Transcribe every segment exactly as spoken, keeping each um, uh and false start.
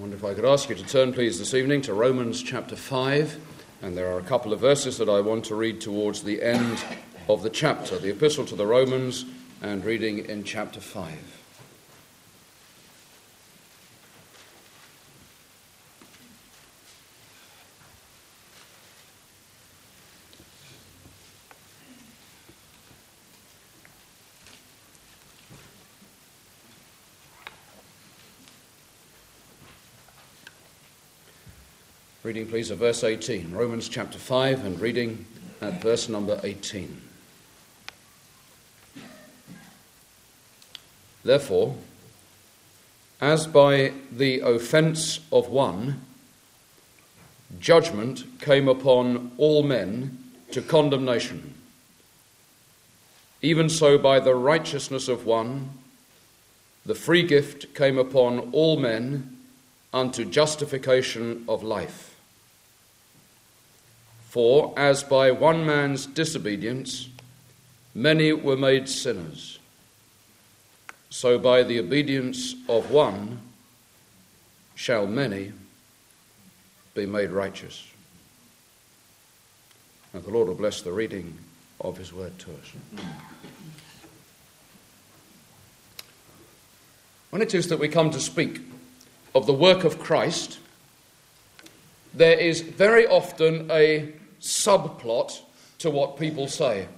wonder if I could ask you to turn, please, this evening to Romans chapter five, and there are a couple of verses that I want to read towards the end of the chapter, the Epistle to the Romans, and reading in chapter five. Reading, please, of verse eighteen, Romans chapter five, and reading at verse number eighteen. Therefore, as by the offence of one, judgment came upon all men to condemnation, even so by the righteousness of one, the free gift came upon all men unto justification of life. For as by one man's disobedience many were made sinners, so by the obedience of one shall many be made righteous. And the Lord will bless the reading of his word to us. When it is that we come to speak of the work of Christ, there is very often a subplot to what people say.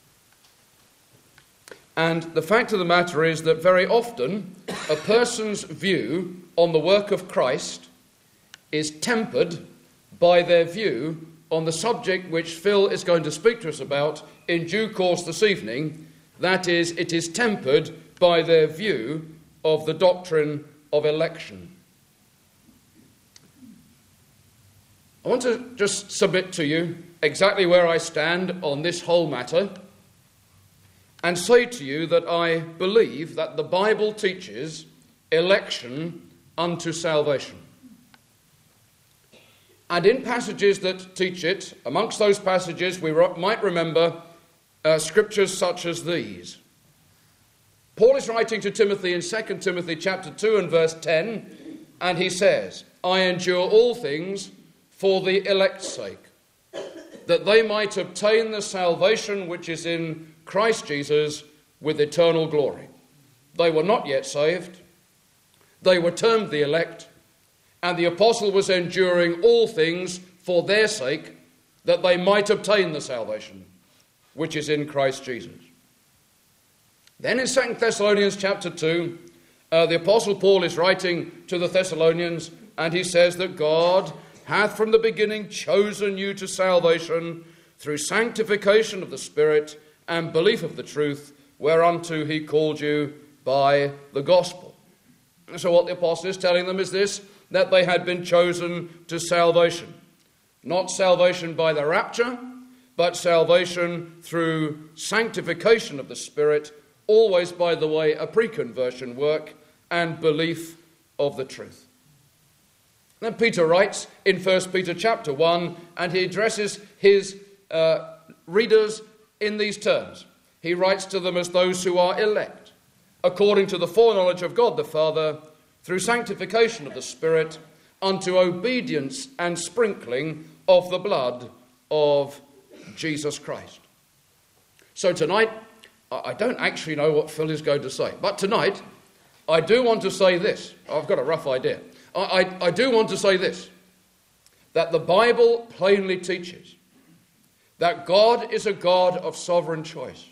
And the fact of the matter is that very often a person's view on the work of Christ is tempered by their view on the subject which Phil is going to speak to us about in due course this evening. That is, it is tempered by their view of the doctrine of election. I want to just submit to you exactly where I stand on this whole matter and say to you that I believe that the Bible teaches election unto salvation. And in passages that teach it, amongst those passages we might remember uh, scriptures such as these. Paul is writing to Timothy in Second Timothy chapter two and verse ten, and he says, I endure all things for the elect's sake, that they might obtain the salvation which is in Christ Jesus with eternal glory. They were not yet saved. They were termed the elect, and the apostle was enduring all things for their sake, that they might obtain the salvation which is in Christ Jesus. Then in Second Thessalonians chapter two, uh, the apostle Paul is writing to the Thessalonians, and he says that God hath from the beginning chosen you to salvation through sanctification of the Spirit and belief of the truth, whereunto he called you by the gospel. So what the apostle is telling them is this, that they had been chosen to salvation. Not salvation by the rapture, but salvation through sanctification of the Spirit, always, by the way, a pre-conversion work and belief of the truth. Then Peter writes in First Peter chapter one, and he addresses his uh, readers in these terms. He writes to them as those who are elect, according to the foreknowledge of God the Father, through sanctification of the Spirit, unto obedience and sprinkling of the blood of Jesus Christ. So tonight, I don't actually know what Phil is going to say, but tonight, I do want to say this. I've got a rough idea. I, I, I do want to say this, that the Bible plainly teaches that God is a God of sovereign choice,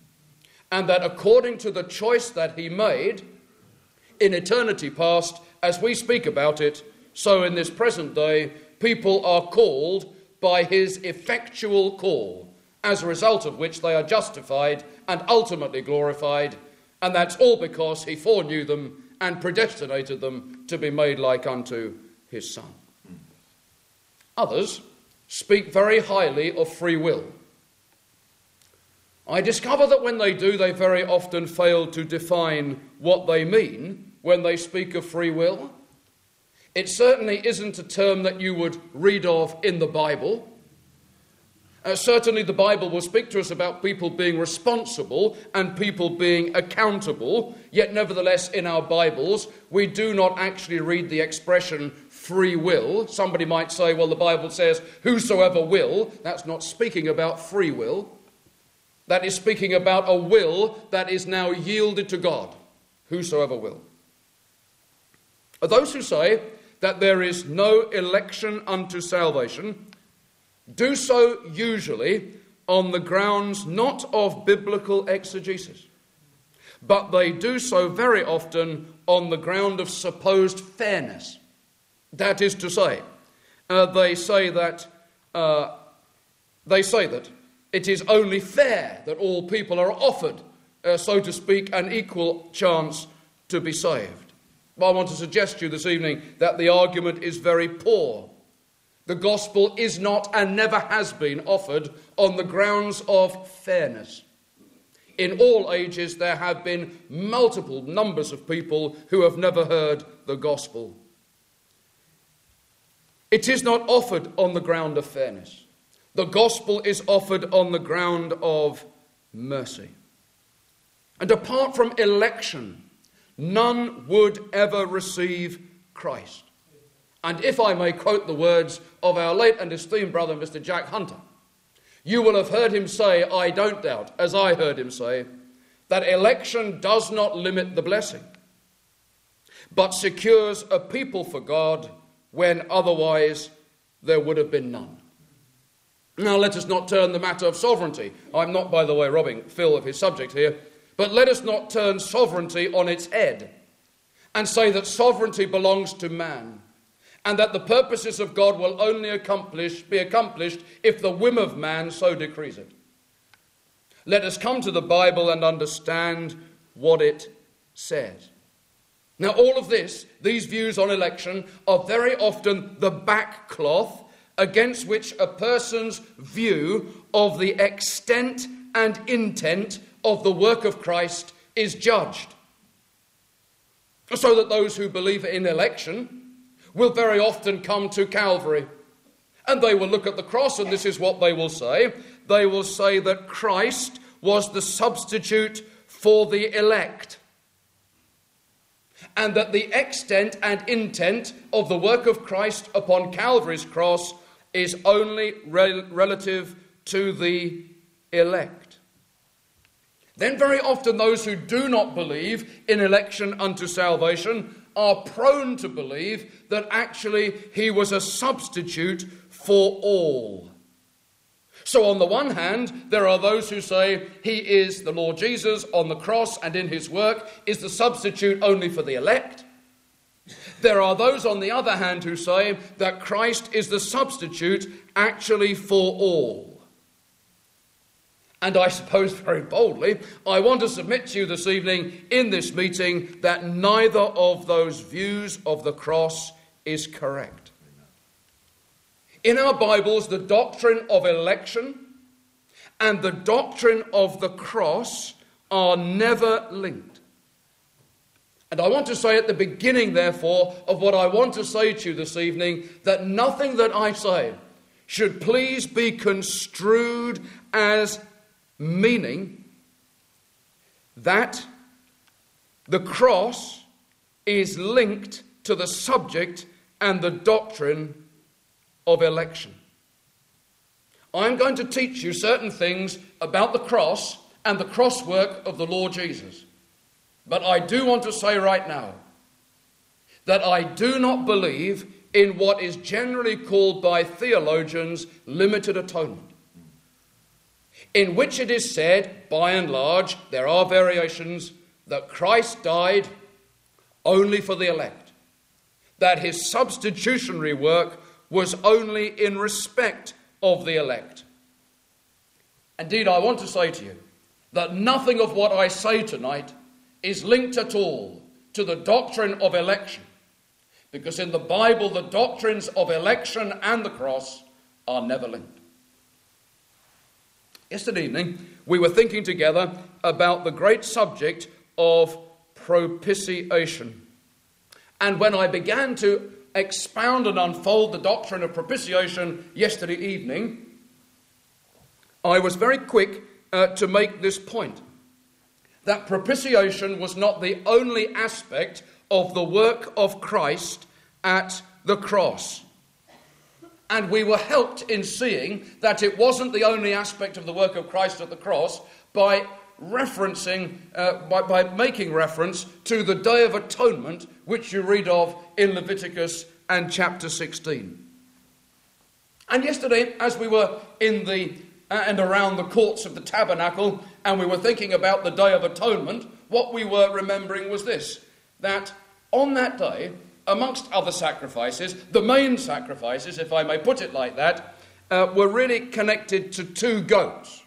and that according to the choice that he made in eternity past, as we speak about it, so in this present day, people are called by his effectual call, as a result of which they are justified and ultimately glorified, and that's all because he foreknew them and predestinated them to be made like unto his Son. Others speak very highly of free will. I discover that when they do, they very often fail to define what they mean when they speak of free will. It certainly isn't a term that you would read of in the Bible. Uh, certainly the Bible will speak to us about people being responsible and people being accountable, yet nevertheless in our Bibles we do not actually read the expression free will. Somebody might say, well, the Bible says whosoever will. That's not speaking about free will. That is speaking about a will that is now yielded to God. Whosoever will. Those who say that there is no election unto salvation do so usually on the grounds not of biblical exegesis, but they do so very often on the ground of supposed fairness. That is to say, uh, they say that uh, they say that it is only fair that all people are offered, uh, so to speak, an equal chance to be saved. But I want to suggest to you this evening that the argument is very poor. The gospel is not and never has been offered on the grounds of fairness. In all ages there have been multiple numbers of people who have never heard the gospel. It is not offered on the ground of fairness. The gospel is offered on the ground of mercy. And apart from election, none would ever receive Christ. And if I may quote the words of our late and esteemed brother, Mister Jack Hunter, you will have heard him say, I don't doubt, as I heard him say, that election does not limit the blessing, but secures a people for God when otherwise there would have been none. Now let us not turn the matter of sovereignty. I'm not, by the way, robbing Phil of his subject here, but let us not turn sovereignty on its head and say that sovereignty belongs to man, and that the purposes of God will only accomplish, be accomplished if the whim of man so decrees it. Let us come to the Bible and understand what it says. Now all of this, these views on election, are very often the backcloth against which a person's view of the extent and intent of the work of Christ is judged. So that those who believe in election will very often come to Calvary, and they will look at the cross, and this is what they will say. They will say that Christ was the substitute for the elect, and that the extent and intent of the work of Christ upon Calvary's cross is only rel- relative to the elect. Then very often those who do not believe in election unto salvation are prone to believe that actually he was a substitute for all. So on the one hand, there are those who say he is, the Lord Jesus, on the cross and in his work, is the substitute only for the elect. There are those on the other hand who say that Christ is the substitute actually for all. And I suppose very boldly, I want to submit to you this evening in this meeting that neither of those views of the cross is correct. In our Bibles, the doctrine of election and the doctrine of the cross are never linked. And I want to say at the beginning, therefore, of what I want to say to you this evening, that nothing that I say should please be construed as meaning that the cross is linked to the subject and the doctrine of election. I'm going to teach you certain things about the cross and the cross work of the Lord Jesus. But I do want to say right now that I do not believe in what is generally called by theologians limited atonement, in which it is said, by and large, there are variations, that Christ died only for the elect, that his substitutionary work was only in respect of the elect. Indeed, I want to say to you that nothing of what I say tonight is linked at all to the doctrine of election, because in the Bible the doctrines of election and the cross are never linked. Yesterday evening, we were thinking together about the great subject of propitiation. And when I began to expound and unfold the doctrine of propitiation yesterday evening, I was very quick uh, to make this point, that propitiation was not the only aspect of the work of Christ at the cross. And we were helped in seeing that it wasn't the only aspect of the work of Christ at the cross by referencing, uh, by, by making reference to the Day of Atonement, which you read of in Leviticus and chapter sixteen. And yesterday, as we were in the uh, and around the courts of the tabernacle, and we were thinking about the Day of Atonement, what we were remembering was this, that on that day, amongst other sacrifices, the main sacrifices, if I may put it like that, uh, were really connected to two goats.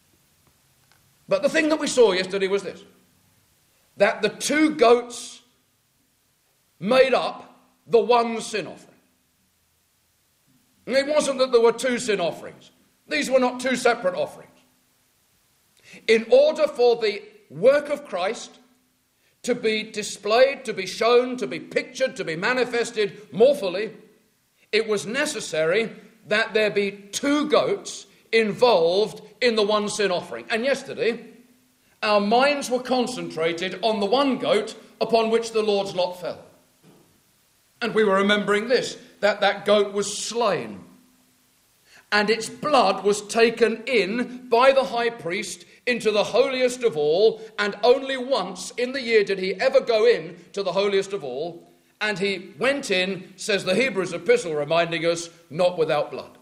But the thing that we saw yesterday was this, that the two goats made up the one sin offering. And it wasn't that there were two sin offerings. These were not two separate offerings. In order for the work of Christ to be displayed, to be shown, to be pictured, to be manifested more fully, it was necessary that there be two goats involved in the one sin offering. And yesterday, our minds were concentrated on the one goat upon which the Lord's lot fell. And we were remembering this, that that goat was slain. And its blood was taken in by the high priest into the holiest of all, and only once in the year did he ever go in to the holiest of all, and he went in, says the Hebrews epistle, reminding us, not without blood.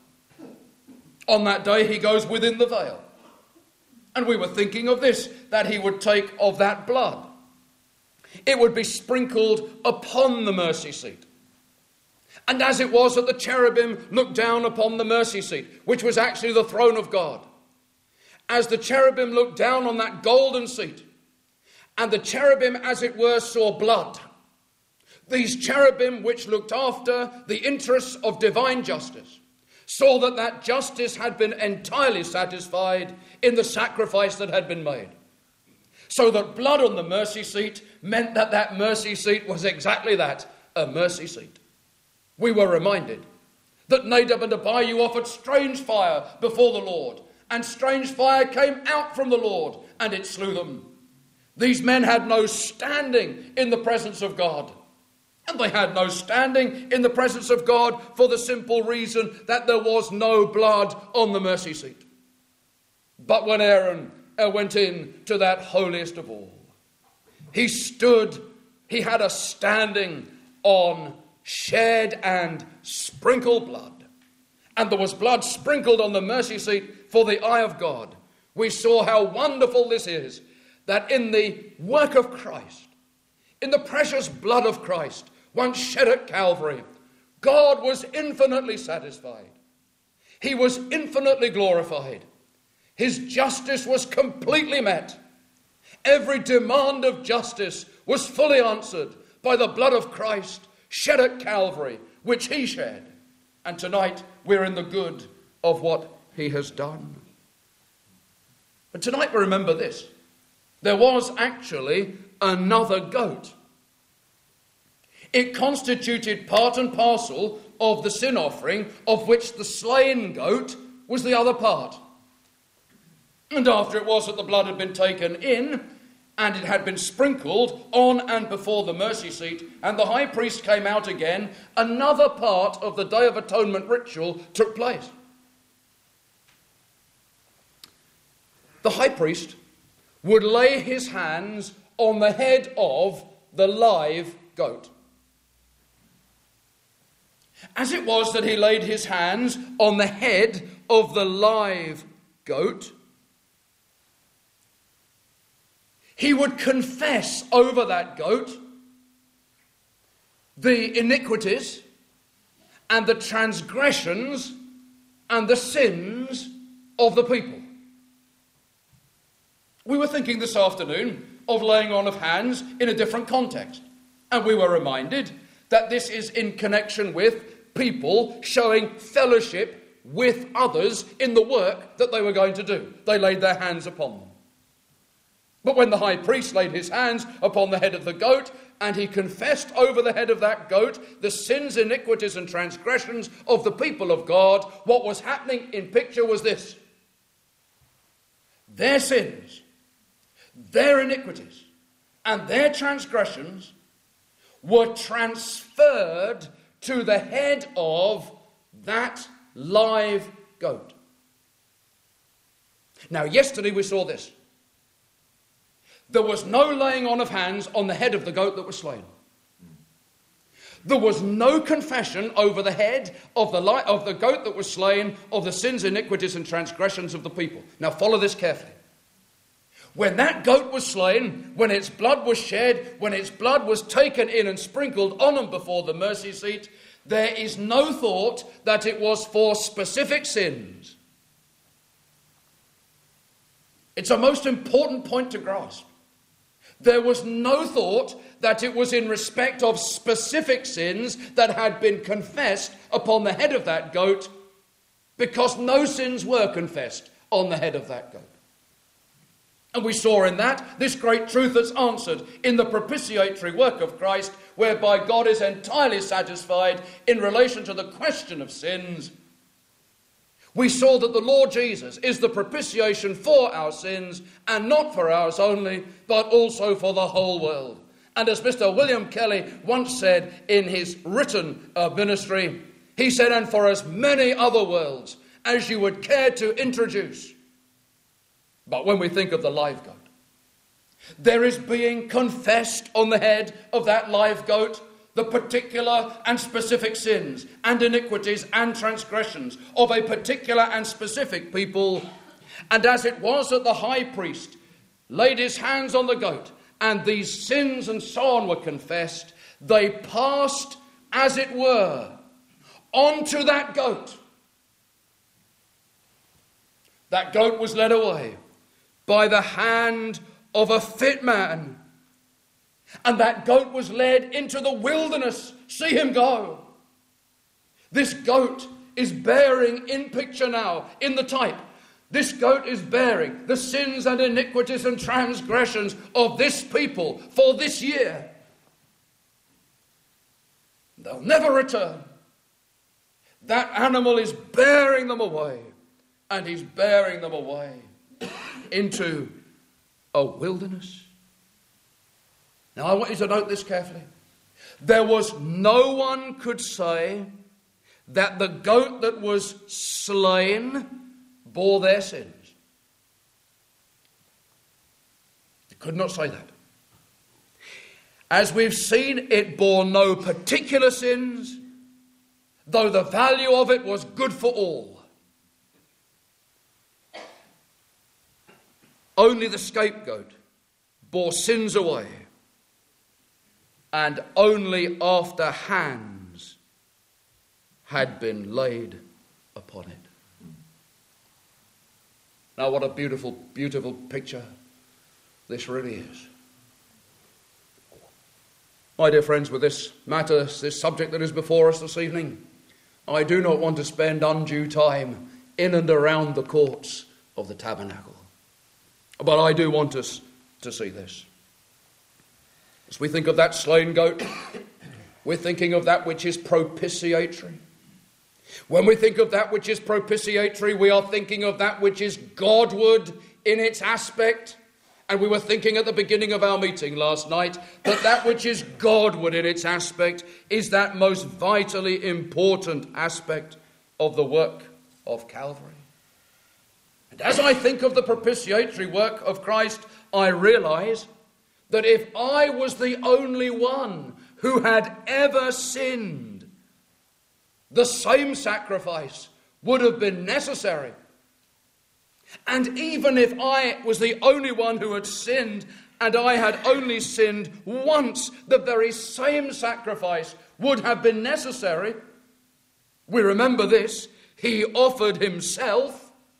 On that day he goes within the veil. And we were thinking of this, that he would take of that blood. It would be sprinkled upon the mercy seat. And as it was that the cherubim looked down upon the mercy seat, which was actually the throne of God, as the cherubim looked down on that golden seat, and the cherubim, as it were, saw blood, these cherubim which looked after the interests of divine justice, saw that that justice had been entirely satisfied in the sacrifice that had been made. So that blood on the mercy seat meant that that mercy seat was exactly that, a mercy seat. We were reminded that Nadab and Abihu offered strange fire before the Lord, and strange fire came out from the Lord, and it slew them. These men had no standing in the presence of God. And they had no standing in the presence of God for the simple reason that there was no blood on the mercy seat. But when Aaron went in to that holiest of all, he stood, he had a standing on shed and sprinkled blood. And there was blood sprinkled on the mercy seat for the eye of God. We saw how wonderful this is, that in the work of Christ, in the precious blood of Christ, once shed at Calvary, God was infinitely satisfied. He was infinitely glorified. His justice was completely met. Every demand of justice was fully answered by the blood of Christ shed at Calvary, which he shed. And tonight we're in the good of what he has done. But tonight we remember this. There was actually another goat. It constituted part and parcel of the sin offering, of which the slain goat was the other part. And after it was that the blood had been taken in, and it had been sprinkled on and before the mercy seat, and the high priest came out again, another part of the Day of Atonement ritual took place. The high priest would lay his hands on the head of the live goat. As it was that he laid his hands on the head of the live goat, he would confess over that goat the iniquities and the transgressions and the sins of the people. We were thinking this afternoon of laying on of hands in a different context, and we were reminded that this is in connection with people showing fellowship with others in the work that they were going to do. They laid their hands upon them. But when the high priest laid his hands upon the head of the goat, and he confessed over the head of that goat the sins, iniquities, and transgressions of the people of God, what was happening in picture was this: their sins, their iniquities, and their transgressions were transferred to the head of that live goat. Now, yesterday we saw this. There was no laying on of hands on the head of the goat that was slain. There was no confession over the head of the, li- of the goat that was slain of the sins, iniquities, and transgressions of the people. Now, follow this carefully. When that goat was slain, when its blood was shed, when its blood was taken in and sprinkled on and before the mercy seat, there is no thought that it was for specific sins. It's a most important point to grasp. There was no thought that it was in respect of specific sins that had been confessed upon the head of that goat, because no sins were confessed on the head of that goat. And we saw in that this great truth that's answered in the propitiatory work of Christ, whereby God is entirely satisfied in relation to the question of sins. We saw that the Lord Jesus is the propitiation for our sins, and not for ours only, but also for the whole world. And as Mister William Kelly once said in his written uh, ministry, he said, and for as many other worlds as you would care to introduce. But when we think of the live goat, there is being confessed on the head of that live goat the particular and specific sins and iniquities and transgressions of a particular and specific people. And as it was that the high priest laid his hands on the goat and these sins and so on were confessed, they passed, as it were, onto that goat. That goat was led away by the hand of a fit man. And that goat was led into the wilderness. See him go. This goat is bearing in picture now, in the type. This goat is bearing the sins and iniquities and transgressions of this people for this year. They'll never return. That animal is bearing them away. And he's bearing them away into a wilderness. Now I want you to note this carefully. There was no one could say that the goat that was slain bore their sins. They could not say that. As we've seen, it bore no particular sins, though the value of it was good for all. Only the scapegoat bore sins away, and only after hands had been laid upon it. Now what a beautiful, beautiful picture this really is. My dear friends, with this matter, this subject that is before us this evening, I do not want to spend undue time in and around the courts of the tabernacle. But I do want us to see this. As we think of that slain goat, we're thinking of that which is propitiatory. When we think of that which is propitiatory, we are thinking of that which is Godward in its aspect. And we were thinking at the beginning of our meeting last night that that which is Godward in its aspect is that most vitally important aspect of the work of Calvary. And as I think of the propitiatory work of Christ, I realize that if I was the only one who had ever sinned, the same sacrifice would have been necessary. And even if I was the only one who had sinned, and I had only sinned once, the very same sacrifice would have been necessary. We remember this. He offered himself.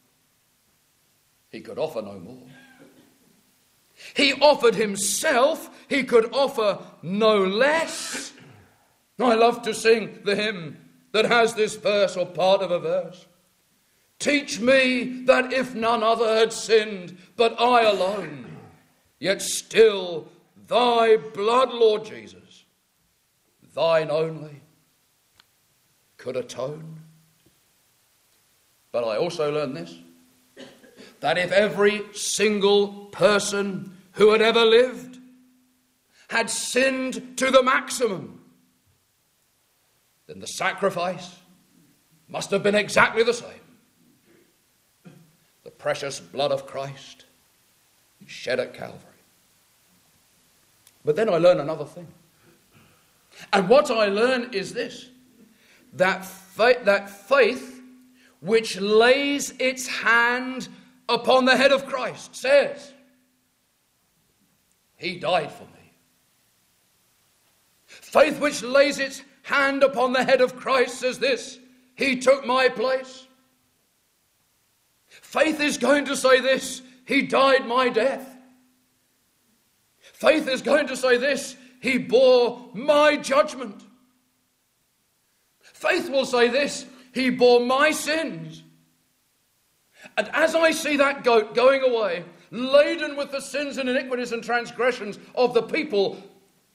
He could offer no more. He offered himself. He could offer no less. I love to sing the hymn that has this verse or part of a verse. Teach me that if none other had sinned, but I alone, yet still thy blood, Lord Jesus, thine only, could atone. But I also learn this. that if every single person who had ever lived had sinned to the maximum, then the sacrifice must have been exactly the same. The precious blood of Christ shed at Calvary. But then I learn another thing. And what I learn is this, that faith, that faith which lays its hand upon the head of Christ says, he died for me. Faith which lays its hand upon the head of Christ says this, he took my place. Faith is going to say this, he died my death. Faith is going to say this, he bore my judgment. Faith will say this, he bore my sins. And as I see that goat going away, laden with the sins and iniquities and transgressions of the people,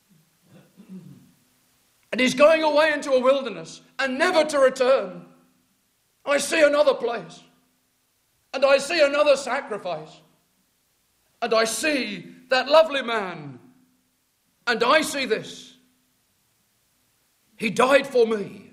and he's going away into a wilderness and never to return, I see another place. And I see another sacrifice. And I see that lovely man. And I see this. He died for me.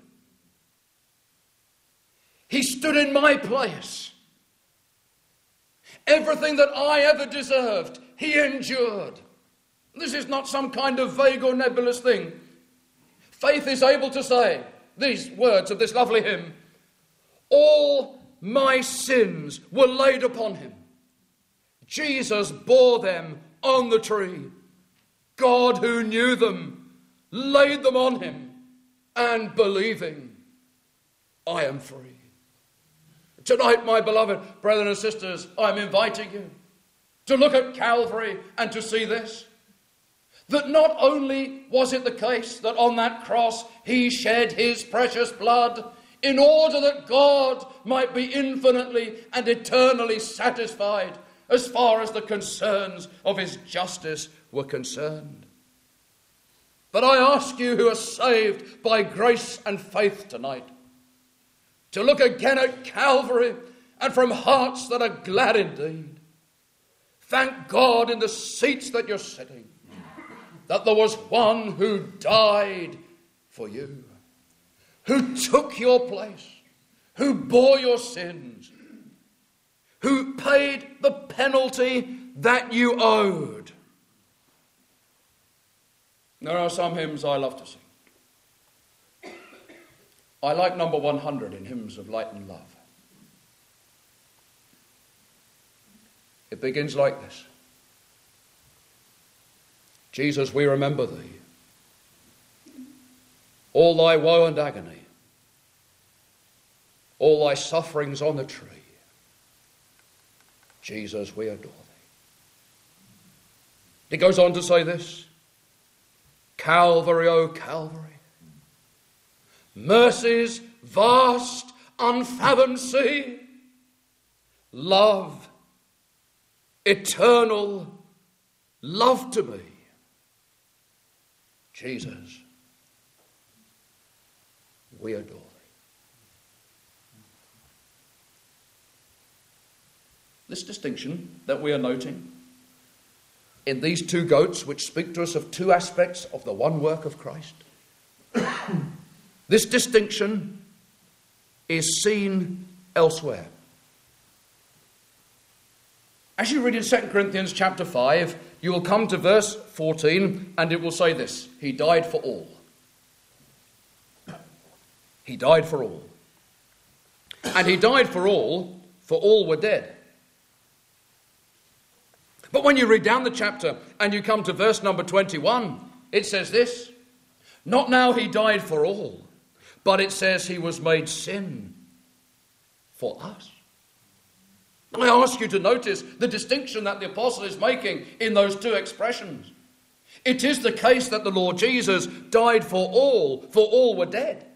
He stood in my place. Everything that I ever deserved, he endured. This is not some kind of vague or nebulous thing. Faith is able to say these words of this lovely hymn, all my sins were laid upon him. Jesus bore them on the tree. God, who knew them, laid them on him, and believing, I am free. Tonight, my beloved brethren and sisters, I'm inviting you to look at Calvary and to see this. That not only was it the case that on that cross he shed his precious blood in order that God might be infinitely and eternally satisfied as far as the concerns of his justice were concerned. But I ask you who are saved by grace and faith tonight to look again at Calvary and from hearts that are glad indeed. Thank God in the seats that you're sitting that there was one who died for you, who took your place, who bore your sins, who paid the penalty that you owed. There are some hymns I love to sing. I like number one hundred in Hymns of Light and Love. It begins like this. Jesus, we remember thee, all thy woe and agony, all thy sufferings on the tree. Jesus, we adore thee. He goes on to say this, Calvary, O Calvary, mercy's vast, unfathomed sea, love, eternal love to me. Jesus, we adore thee. This distinction that we are noting in these two goats, which speak to us of two aspects of the one work of Christ, this distinction is seen elsewhere. As you read in Second Corinthians chapter five, you will come to verse fourteen, and it will say this, he died for all. He died for all. And he died for all, for all were dead. But when you read down the chapter and you come to verse number twenty-one, it says this, not now he died for all, but it says he was made sin for us. I ask you to notice the distinction that the apostle is making in those two expressions. It is the case that the Lord Jesus died for all, for all were dead.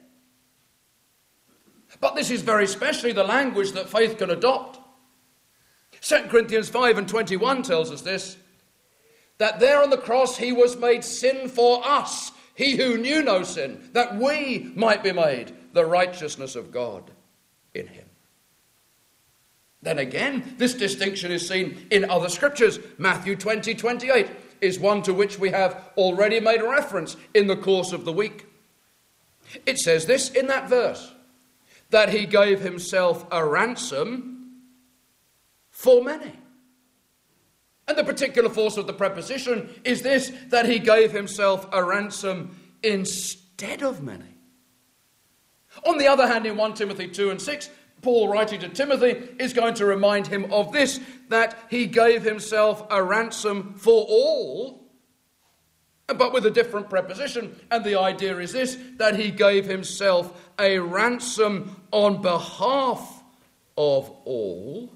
But this is very specially the language that faith can adopt. Second Corinthians five and twenty-one tells us this, that there on the cross he was made sin for us, he who knew no sin, that we might be made the righteousness of God in him. Then again, this distinction is seen in other scriptures. Matthew twenty, twenty-eight is one to which we have already made reference in the course of the week. It says this in that verse, that he gave himself a ransom for many. And the particular force of the preposition is this, that he gave himself a ransom instead of many. On the other hand, in First Timothy two and six, Paul, writing to Timothy, is going to remind him of this, that he gave himself a ransom for all, but with a different preposition. And the idea is this, that he gave himself a ransom on behalf of all.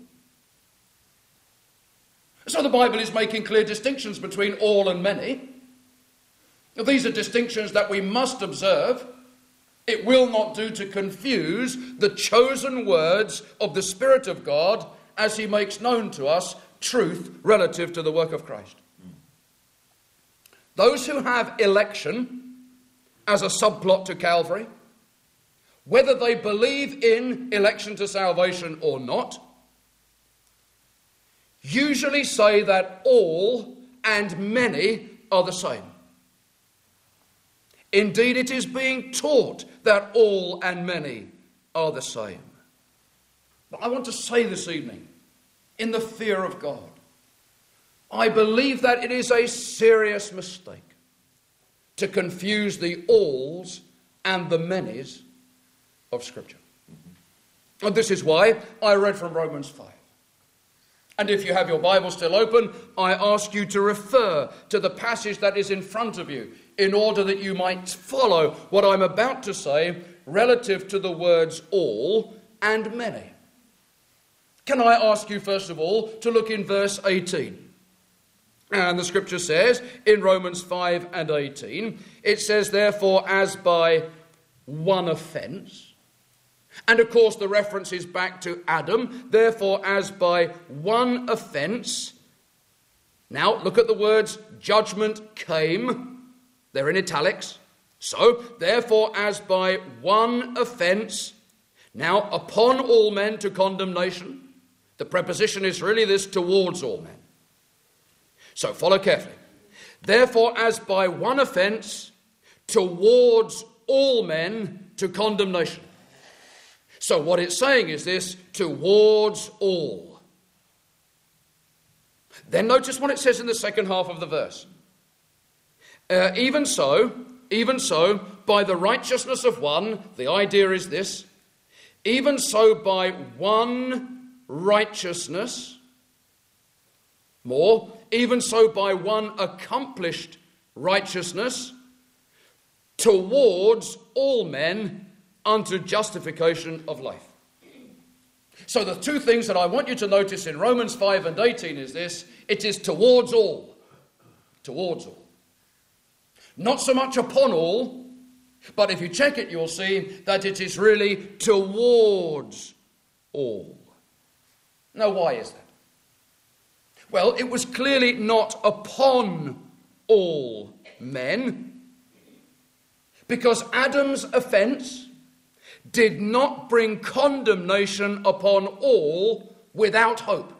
So the Bible is making clear distinctions between all and many. These are distinctions that we must observe. It will not do to confuse the chosen words of the Spirit of God as he makes known to us truth relative to the work of Christ. Those who have election as a subplot to Calvary, whether they believe in election to salvation or not, usually say that all and many are the same. Indeed, it is being taught that all and many are the same. But I want to say this evening, in the fear of God, I believe that it is a serious mistake to confuse the alls and the manys of Scripture. And this is why I read from Romans five. And if you have your Bible still open, I ask you to refer to the passage that is in front of you in order that you might follow what I'm about to say relative to the words all and many. Can I ask you first of all to look in verse eighteen? And the scripture says in Romans five and eighteen, it says, therefore, as by one offence. And of course the reference is back to Adam. Therefore, as by one offence. Now look at the words judgment came. They're in italics. So, therefore, as by one offence, now upon all men to condemnation. The preposition is really this, towards all men. So, follow carefully. Therefore, as by one offence, towards all men to condemnation. So, what it's saying is this, towards all. Then notice what it says in the second half of the verse. Uh, even so, even so, by the righteousness of one, the idea is this, even so by one righteousness, more, even so by one accomplished righteousness, towards all men unto justification of life. So the two things that I want you to notice in Romans five and eighteen is this, it is towards all, towards all. Not so much upon all, but if you check it, you'll see that it is really towards all. Now, why is that? Well, it was clearly not upon all men, because Adam's offence did not bring condemnation upon all without hope.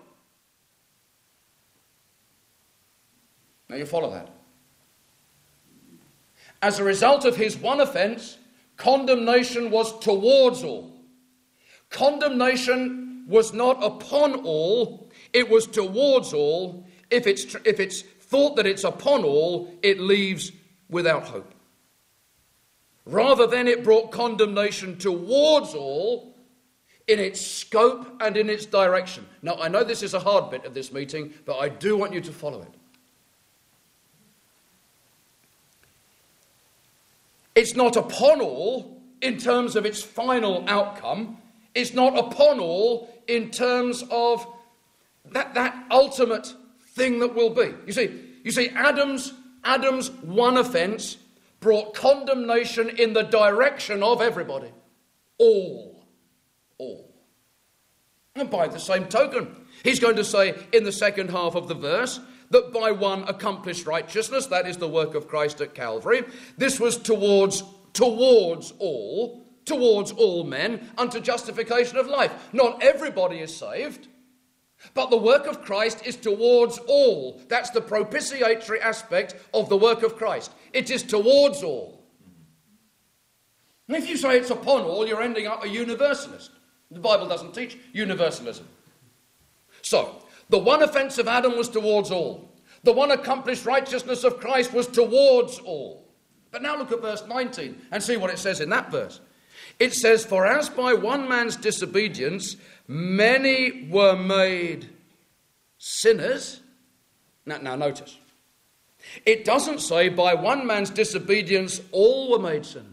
Now, you follow that? As a result of his one offence, condemnation was towards all. Condemnation was not upon all, it was towards all. If it's, if it's thought that it's upon all, it leaves without hope. Rather than it brought condemnation towards all in its scope and in its direction. Now, I know this is a hard bit of this meeting, but I do want you to follow it. It's not upon all in terms of its final outcome. It's not upon all in terms of that, that ultimate thing that will be. You see, you see, Adam's, Adam's one offence brought condemnation in the direction of everybody. All. All. And by the same token, he's going to say in the second half of the verse that by one accomplished righteousness, that is the work of Christ at Calvary, this was towards, towards all, towards all men, unto justification of life. Not everybody is saved. But the work of Christ is towards all. That's the propitiatory aspect of the work of Christ. It is towards all. And if you say it's upon all, you're ending up a universalist. The Bible doesn't teach universalism. So, the one offence of Adam was towards all. The one accomplished righteousness of Christ was towards all. But now look at verse nineteen and see what it says in that verse. It says, "For as by one man's disobedience many were made sinners." Now, now notice, it doesn't say by one man's disobedience all were made sinners.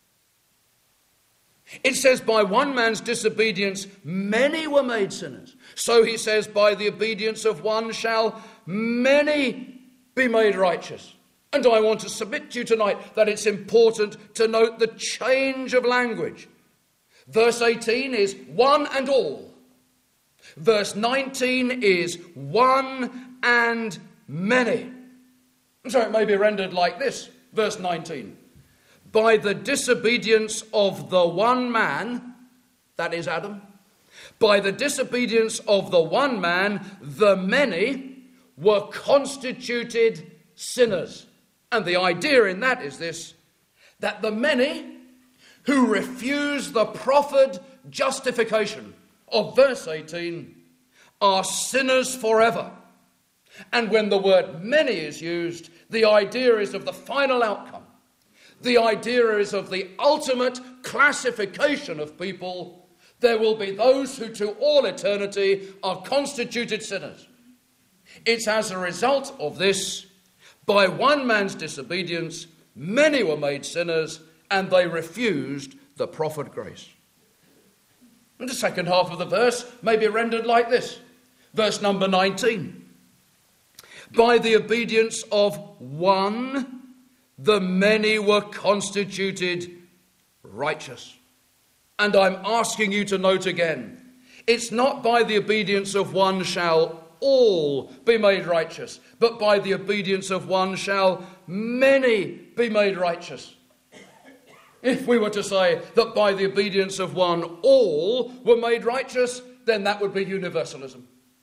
It says by one man's disobedience many were made sinners. So he says by the obedience of one shall many be made righteous. And I want to submit to you tonight that it's important to note the change of language. Verse eighteen is one and all. Verse nineteen is one and many. So it may be rendered like this, verse nineteen. By the disobedience of the one man, that is Adam, by the disobedience of the one man, the many were constituted sinners. And the idea in that is this, that the many who refuse the proffered justification of verse eighteen are sinners forever. And when the word many is used, the idea is of the final outcome. The idea is of the ultimate classification of people. There will be those who to all eternity are constituted sinners. It's as a result of this, by one man's disobedience, many were made sinners, and they refused the proffered grace. And the second half of the verse may be rendered like this. Verse number nineteen. By the obedience of one, the many were constituted righteous. And I'm asking you to note again, it's not by the obedience of one shall all be made righteous, but by the obedience of one shall many be made righteous. If we were to say that by the obedience of one all were made righteous, then that would be universalism.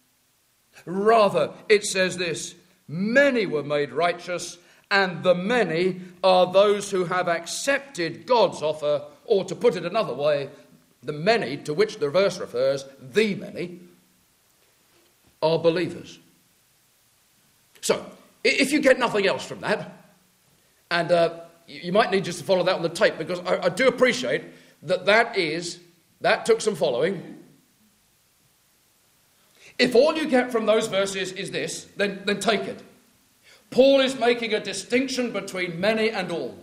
Rather, it says this, many were made righteous, and the many are those who have accepted God's offer, or to put it another way, the many to which the verse refers, the many, are believers. So, if you get nothing else from that, and uh, you might need just to follow that on the tape, because I, I do appreciate that that is, that took some following. If all you get from those verses is this, then, then take it. Paul is making a distinction between many and all.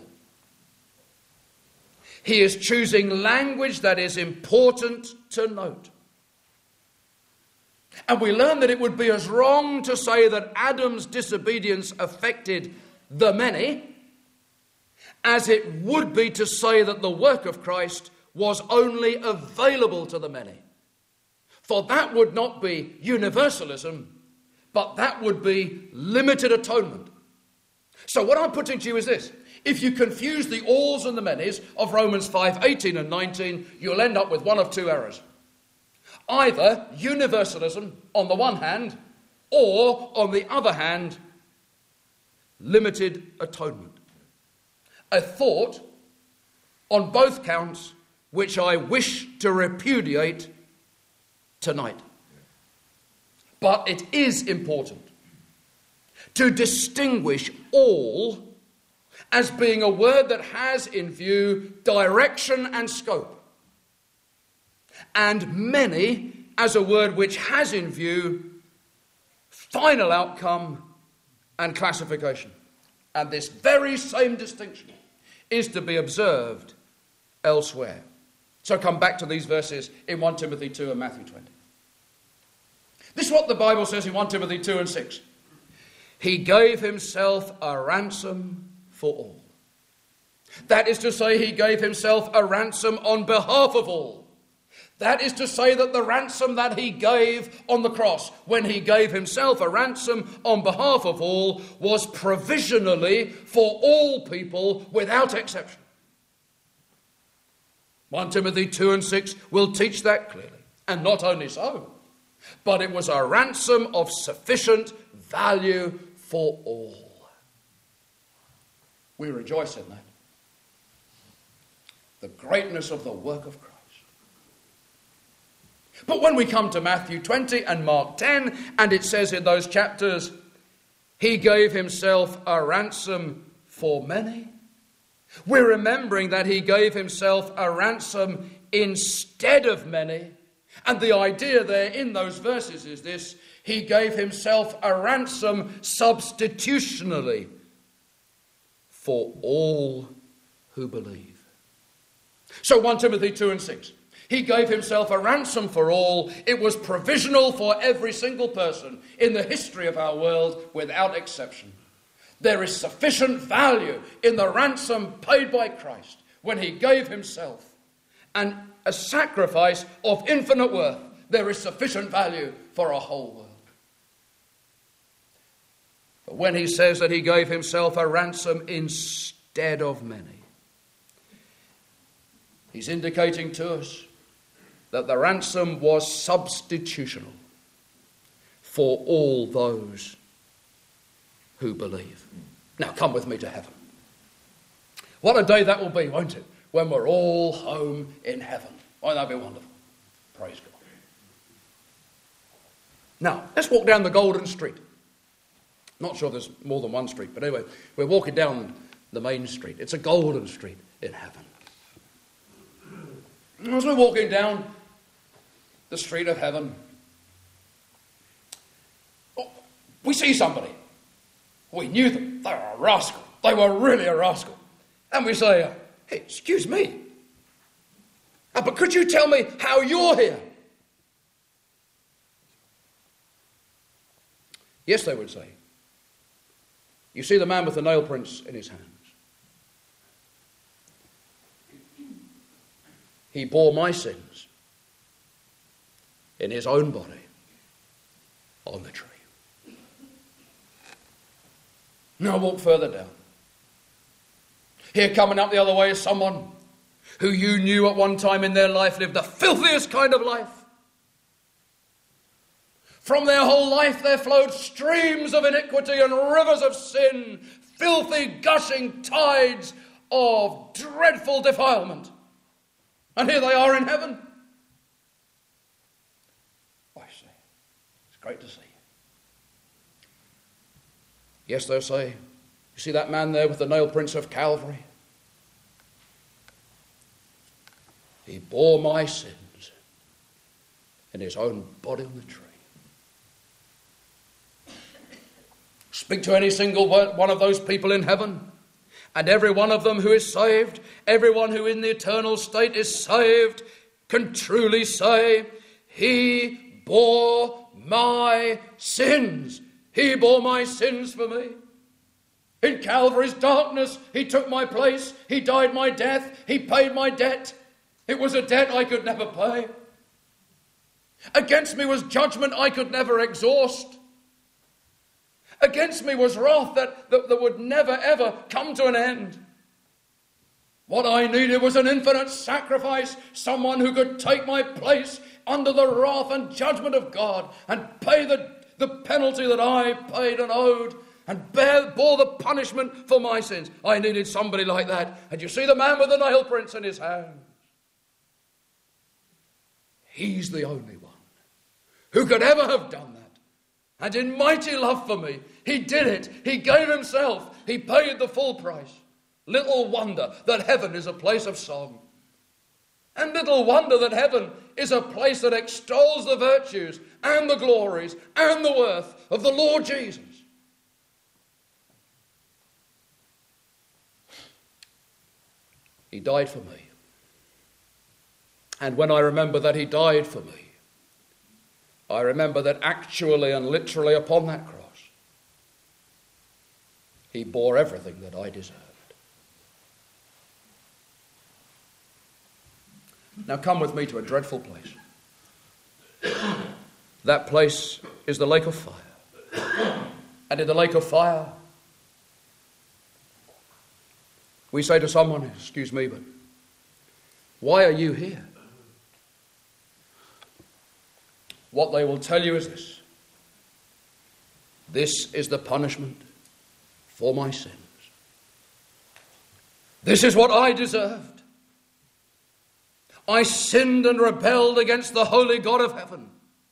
He is choosing language that is important to note. And we learn that it would be as wrong to say that Adam's disobedience affected the many as it would be to say that the work of Christ was only available to the many. For that would not be universalism, but that would be limited atonement. So what I'm putting to you is this. If you confuse the alls and the manys of Romans five, eighteen and nineteen, you'll end up with one of two errors. Either universalism on the one hand, or on the other hand, limited atonement. A thought on both counts which I wish to repudiate tonight. But it is important to distinguish all as being a word that has in view direction and scope, and many as a word which has in view final outcome and classification. And this very same distinction is to be observed elsewhere. So come back to these verses in First Timothy two and Matthew twenty. This is what the Bible says in First Timothy two and six. He gave himself a ransom for all. That is to say, he gave himself a ransom on behalf of all. That is to say that the ransom that he gave on the cross, when he gave himself a ransom on behalf of all, was provisionally for all people without exception. First Timothy two and six will teach that clearly. And not only so, but it was a ransom of sufficient value for all. We rejoice in that. The greatness of the work of Christ. But when we come to Matthew twenty and Mark ten, and it says in those chapters, he gave himself a ransom for many, we're remembering that he gave himself a ransom instead of many. And the idea there in those verses is this: he gave himself a ransom substitutionally for all who believe. So First Timothy two and six. He gave himself a ransom for all. It was provisional for every single person in the history of our world without exception. There is sufficient value in the ransom paid by Christ when he gave himself. And a sacrifice of infinite worth, there is sufficient value for a whole world. But when he says that he gave himself a ransom instead of many, he's indicating to us that the ransom was substitutional for all those who believe. Now come with me to heaven. What a day that will be, won't it? When we're all home in heaven. Won't that be wonderful? Praise God. Now, let's walk down the Golden Street. Not sure there's more than one street, but anyway, we're walking down the main street. It's a golden street in heaven. As we're walking down the street of heaven, we see somebody. We knew them. They were a rascal. They were really a rascal. And we say, hey, excuse me, uh, but could you tell me how you're here? Yes, they would say. You see the man with the nail prints in his hands. He bore my sins in his own body on the tree. Now walk further down. Here coming up the other way is someone who you knew at one time in their life lived the filthiest kind of life. From their whole life there flowed streams of iniquity and rivers of sin, filthy gushing tides of dreadful defilement. And here they are in heaven. I see. It's great to see. Yes, they'll say, you see that man there with the nail prints of Calvary? He bore my sins in his own body on the tree. Speak to any single one of those people in heaven, and every one of them who is saved, everyone who in the eternal state is saved, can truly say, he bore my sins. He bore my sins for me. In Calvary's darkness, he took my place. He died my death. He paid my debt. It was a debt I could never pay. Against me was judgment I could never exhaust. Against me was wrath that, that, that would never ever come to an end. What I needed was an infinite sacrifice, someone who could take my place under the wrath and judgment of God and pay the, the penalty that I paid and owed and bear, bore the punishment for my sins. I needed somebody like that. And you see the man with the nail prints in his hands. He's the only one who could ever have done that. And in mighty love for me, he did it. He gave himself. He paid the full price. Little wonder that heaven is a place of song. And little wonder that heaven is a place that extols the virtues and the glories and the worth of the Lord Jesus. He died for me. And when I remember that he died for me, I remember that actually and literally upon that cross, he bore everything that I deserved. Now come with me to a dreadful place. That place is the lake of fire. And in the lake of fire, we say to someone, excuse me, but why are you here? what they will tell you is this: this is the punishment for my sins. This is what I deserved. I sinned and rebelled against the holy God of heaven.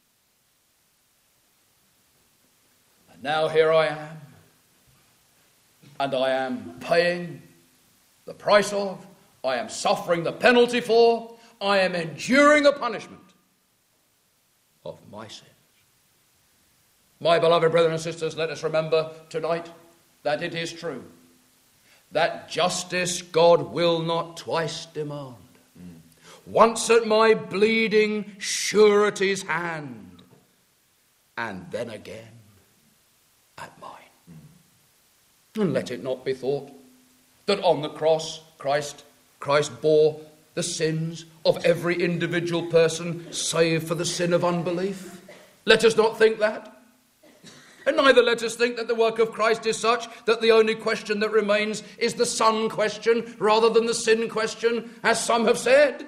And now here I am. And I am paying the price of, I am suffering the penalty for, I am enduring the punishment of my sins. My beloved brothers and sisters, let us remember tonight that it is true that justice God will not twice demand. Mm. Once at my bleeding surety's hand, and then again at mine. Mm. And let it not be thought that on the cross Christ, Christ bore the sins of every individual person save for the sin of unbelief. Let us not think that. And neither let us think that the work of Christ is such that the only question that remains is the son question rather than the sin question, as some have said.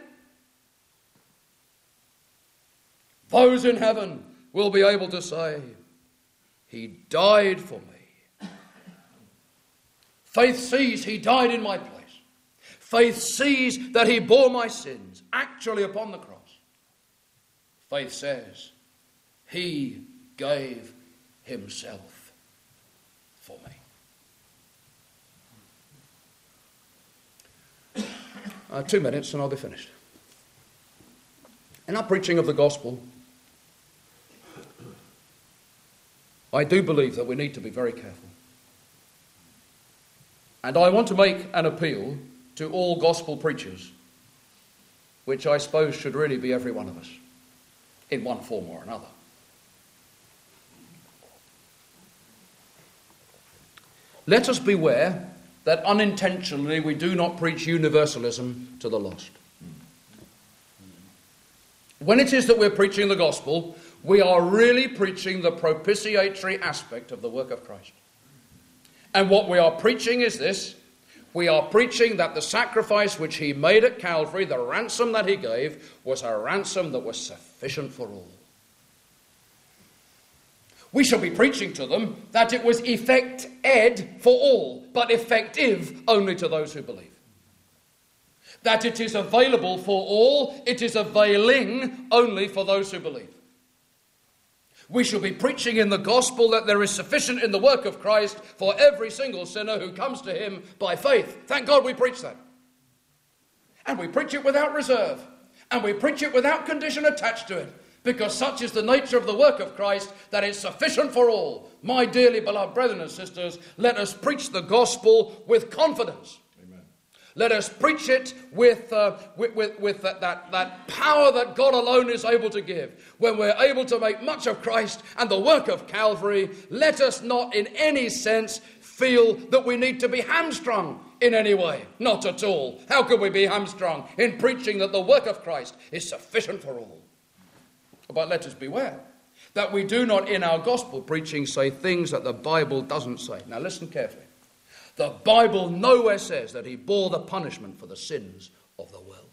Those in heaven will be able to say, he died for me. Faith sees he died in my place. Faith sees that he bore my sins actually upon the cross. Faith says he gave himself for me. Uh, two minutes and I'll be finished. In our preaching of the gospel, I do believe that we need to be very careful. And I want to make an appeal to all gospel preachers, which I suppose should really be every one of us, in one form or another. Let us beware that unintentionally we do not preach universalism to the lost. When it is that we're preaching the gospel, we are really preaching the propitiatory aspect of the work of Christ. And what we are preaching is this: we are preaching that the sacrifice which he made at Calvary, the ransom that he gave, was a ransom that was sufficient for all. We shall be preaching to them that it was effect-ed for all, but effective only to those who believe. That it is available for all, it is availing only for those who believe. We shall be preaching in the gospel that there is sufficient in the work of Christ for every single sinner who comes to him by faith. Thank God we preach that. And we preach it without reserve. And we preach it without condition attached to it. Because such is the nature of the work of Christ, that it's sufficient for all. My dearly beloved brethren and sisters, let us preach the gospel with confidence. Amen. Let us preach it with, uh, with, with, with that, that, that power that God alone is able to give. When we're able to make much of Christ and the work of Calvary, let us not in any sense feel that we need to be hamstrung in any way. Not at all. How could we be hamstrung in preaching that the work of Christ is sufficient for all? But let us beware that we do not in our gospel preaching say things that the Bible doesn't say. Now listen carefully. The Bible nowhere says that he bore the punishment for the sins of the world.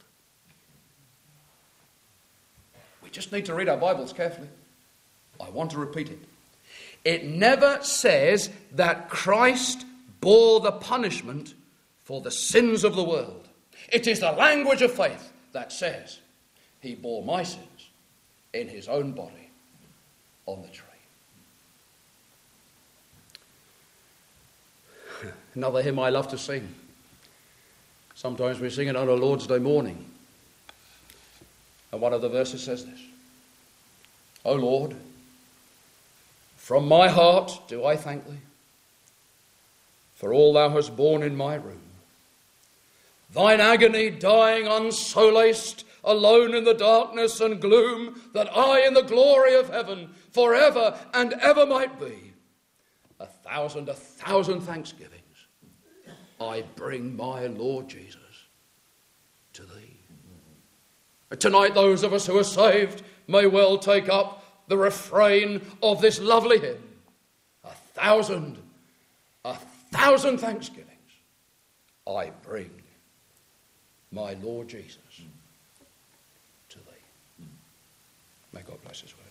We just need to read our Bibles carefully. I want to repeat it. It never says that Christ bore the punishment for the sins of the world. It is the language of faith that says he bore my sins in his own body on the tree. Another hymn I love to sing. Sometimes we sing it on a Lord's Day morning. And one of the verses says this: O Lord, from my heart do I thank thee for all thou hast borne in my room. Thine agony dying unsolaced, alone in the darkness and gloom, that I in the glory of heaven forever and ever might be. A thousand, a thousand thanksgivings I bring my Lord Jesus to thee. Tonight those of us who are saved may well take up the refrain of this lovely hymn. A thousand, a thousand thanksgivings I bring my Lord Jesus to thee. May God bless his word.